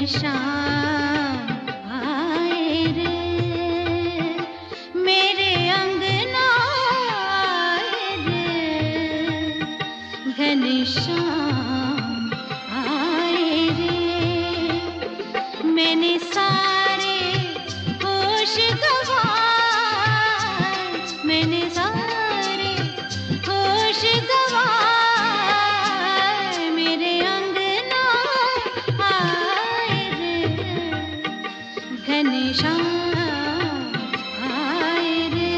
घनश्याम आए रे, मेरे अंगना आए रे, घनश्याम आए रे। मैंने सारे होश गंवाए, मैंने सारे होश गंवाए, मेरे अंगना आए रे, घनश्याम आए रे।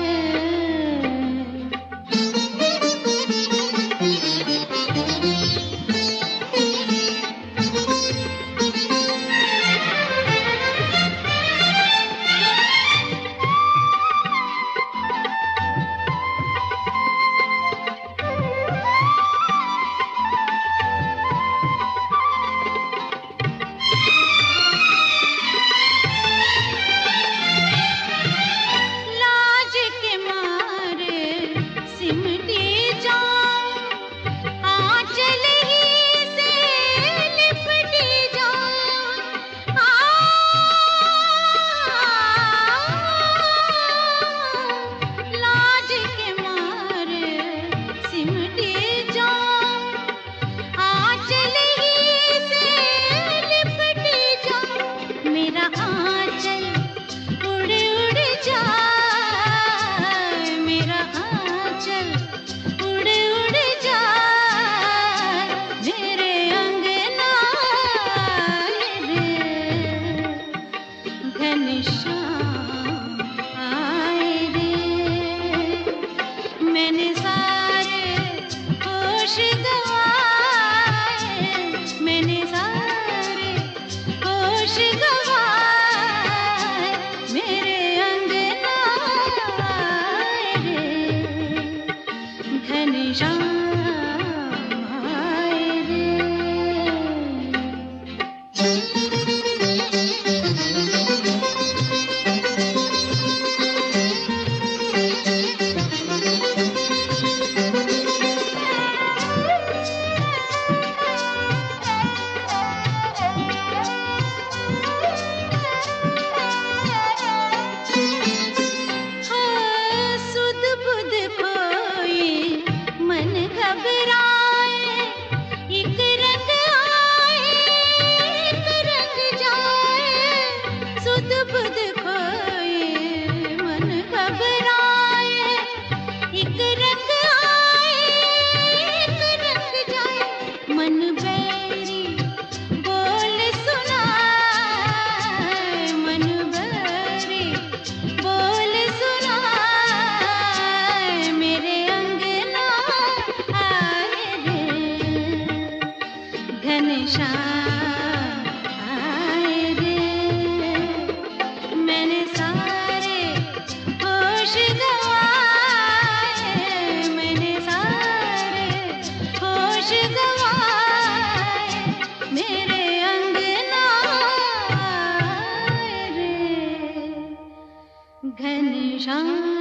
घनश्याम आए रे, मैंने सारे होश गंवाए, मैंने सारे होश गंवाए, मेरे अंगना आए रे, घनश्याम आए रे। घनश्याम आए रे, मैंने सारे होश गंवाए, मैंने सारे होश गंवाए, मेरे अंगना आए रे, घनश्याम।